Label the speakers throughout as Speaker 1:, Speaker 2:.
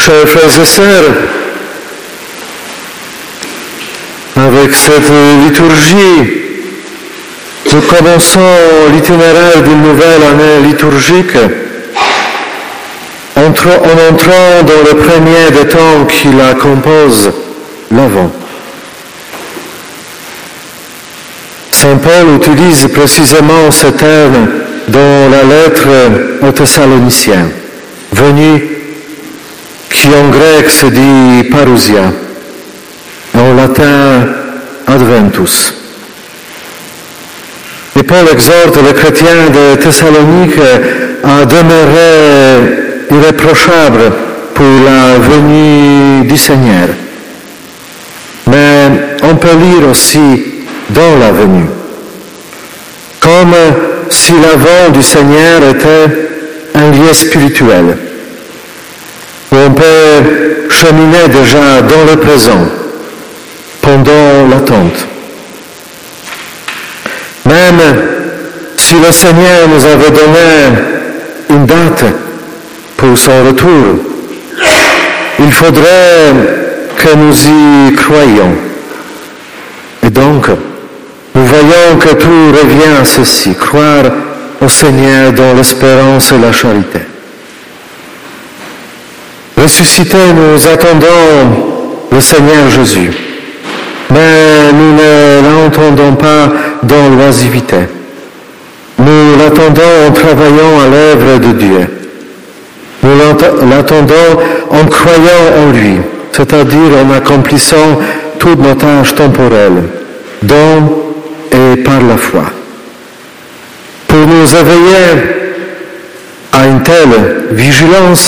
Speaker 1: Chers frères et sœurs, avec cette liturgie, nous commençons l'itinéraire d'une nouvelle année liturgique en entrant dans le premier des temps qui la compose, l'Avent. Saint Paul utilise précisément ce terme dans la lettre aux Thessaloniciens, venu qui en grec se dit parousia, en latin adventus. Et Paul exhorte les chrétiens de Thessalonique à demeurer irréprochables pour la venue du Seigneur. Mais on peut lire aussi dans la venue, comme si l'avant du Seigneur était un lieu spirituel, où on peut cheminer déjà dans le présent, pendant l'attente. Même si le Seigneur nous avait donné une date pour son retour, il faudrait que nous y croyions. Et donc, nous voyons que tout revient à ceci, croire au Seigneur dans l'espérance et la charité. Ressuscité, nous attendons le Seigneur Jésus, mais nous ne l'entendons pas dans l'oisiveté. Nous l'attendons en travaillant à l'œuvre de Dieu. Nous l'attendons en croyant en lui, c'est-à-dire en accomplissant toutes nos tâches temporelles, dans et par la foi. Pour nous éveiller à une telle vigilance,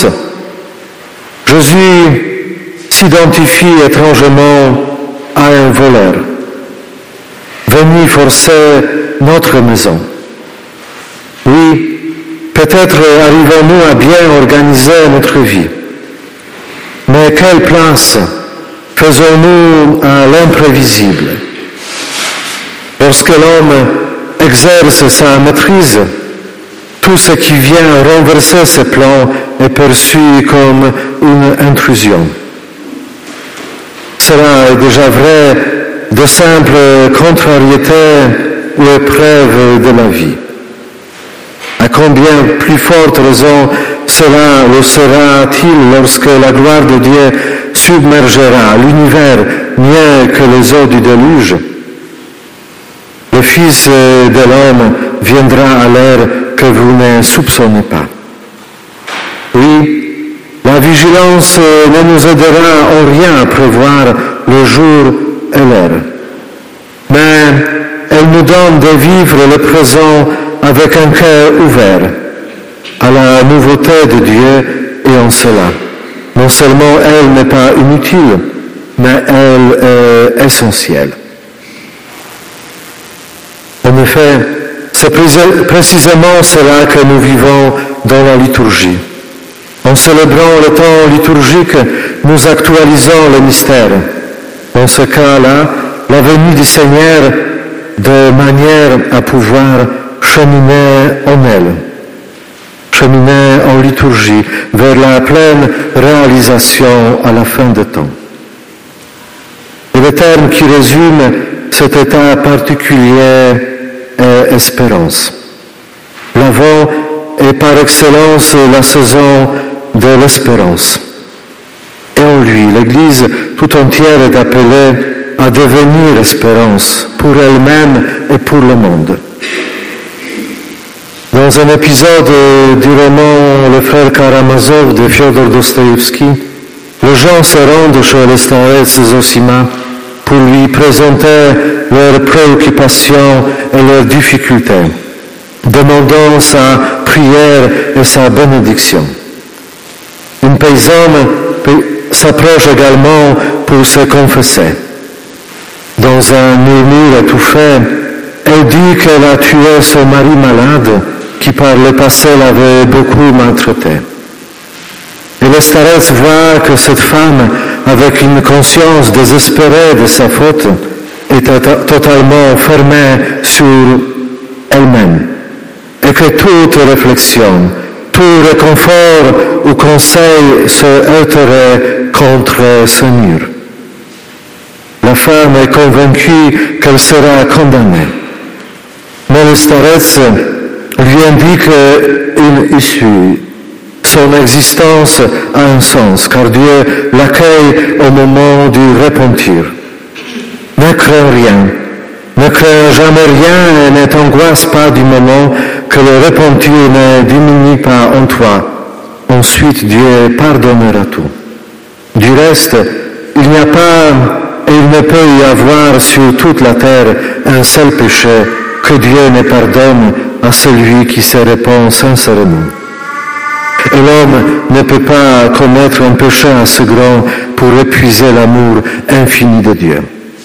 Speaker 1: Jésus s'identifie étrangement à un voleur, venu forcer notre maison. Oui, peut-être arrivons-nous à bien organiser notre vie, mais quelle place faisons-nous à l'imprévisible? Lorsque l'homme exerce sa maîtrise, tout ce qui vient renverser ses plans est perçu comme une intrusion. Cela est déjà vrai de simples contrariétés ou épreuves de la vie. À combien plus forte raison cela le sera-t-il lorsque la gloire de Dieu submergera l'univers mieux que les eaux du déluge? Le Fils de l'homme viendra à l'heure que vous ne soupçonnez pas. Oui, la vigilance ne nous aidera en rien à prévoir le jour et l'heure. Mais elle nous donne de vivre le présent avec un cœur ouvert à la nouveauté de Dieu, et en cela, non seulement elle n'est pas inutile, mais elle est essentielle. En effet, c'est précisément cela que nous vivons dans la liturgie. En célébrant le temps liturgique, nous actualisons le mystère. Dans ce cas-là, la venue du Seigneur de manière à pouvoir cheminer en elle, cheminer en liturgie vers la pleine réalisation à la fin des temps. Et le terme qui résume cet état particulier est espérance. L'Avent est par excellence la saison de l'espérance. Et en lui, l'Église tout entière est appelée à devenir espérance pour elle-même et pour le monde. Dans un épisode du roman Le frère Karamazov de Fyodor Dostoïevski, les gens se rendent chez les starets Zosima pour lui présenter leurs préoccupations et leurs difficultés, demandant sa prière et sa bénédiction. Une paysanne s'approche également pour se confesser. Dans un murmure étouffé, elle dit qu'elle a tué son mari malade qui par le passé l'avait beaucoup maltraité. Et les starets voient que cette femme, avec une conscience désespérée de sa faute, était totalement fermée sur elle-même, et que toute réflexion, tout réconfort ou conseil se heurterait contre ce mur. La femme est convaincue qu'elle sera condamnée. Mais le starets lui indique une issue. Son existence a un sens, car Dieu l'accueille au moment du repentir. Ne crains rien, ne crains jamais rien et ne t'angoisse pas du moment que le repentir ne diminue pas en toi. Ensuite, Dieu pardonnera tout. Du reste, il n'y a pas et il ne peut y avoir sur toute la terre un seul péché que Dieu ne pardonne à celui qui se répand sincèrement. Et l'homme ne peut pas commettre un péché assez grand pour épuiser l'amour infini de Dieu.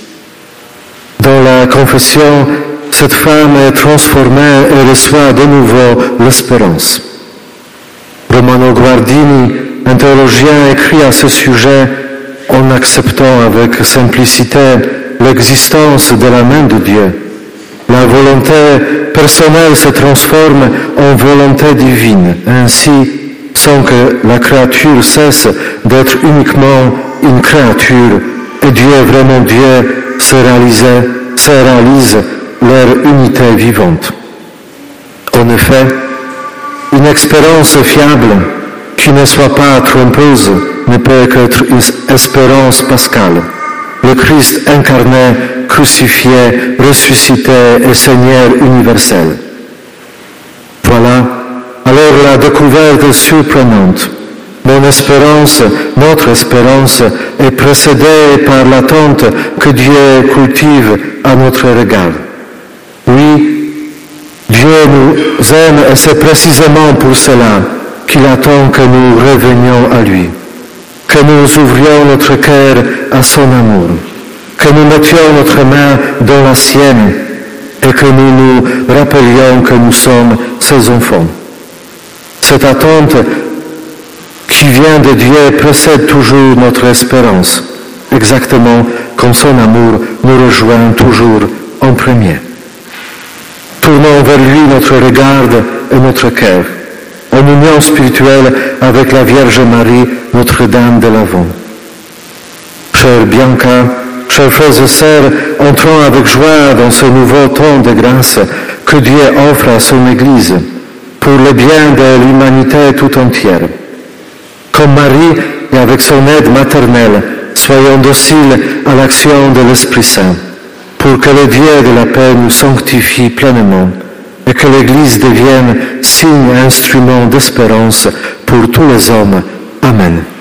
Speaker 1: Dans la confession, cette femme est transformée et reçoit de nouveau l'espérance. Romano Guardini, un théologien, écrit à ce sujet en acceptant avec simplicité l'existence de la main de Dieu. La volonté personnelle se transforme en volonté divine, ainsi sans que la créature cesse d'être uniquement une créature et Dieu, vraiment Dieu, se réalise leur unité vivante. En effet, une expérience fiable qui ne soit pas trompeuse ne peut qu'être une espérance pascale. Le Christ incarné, crucifié, ressuscité et Seigneur universel. Voilà alors la découverte surprenante. Mon espérance, notre espérance, est précédée par l'attente que Dieu cultive à notre regard. Oui, Dieu nous aime et c'est précisément pour cela qu'il attend que nous revenions à lui, que nous ouvrions notre cœur à son amour, que nous mettions notre main dans la sienne et que nous nous rappelions que nous sommes ses enfants. Cette attente qui vient de Dieu précède toujours notre espérance, exactement comme son amour nous rejoint toujours en premier. Tournons vers lui notre regard et notre cœur, en union spirituelle avec la Vierge Marie, Notre-Dame de l'Avent. Chère Bianca, chers frères et sœurs, entrons avec joie dans ce nouveau temps de grâce que Dieu offre à son Église pour le bien de l'humanité tout entière. Comme Marie et avec son aide maternelle, soyons dociles à l'action de l'Esprit Saint, pour que le Dieu de la paix nous sanctifie pleinement et que l'Église devienne signe et instrument d'espérance pour tous les hommes. Amen.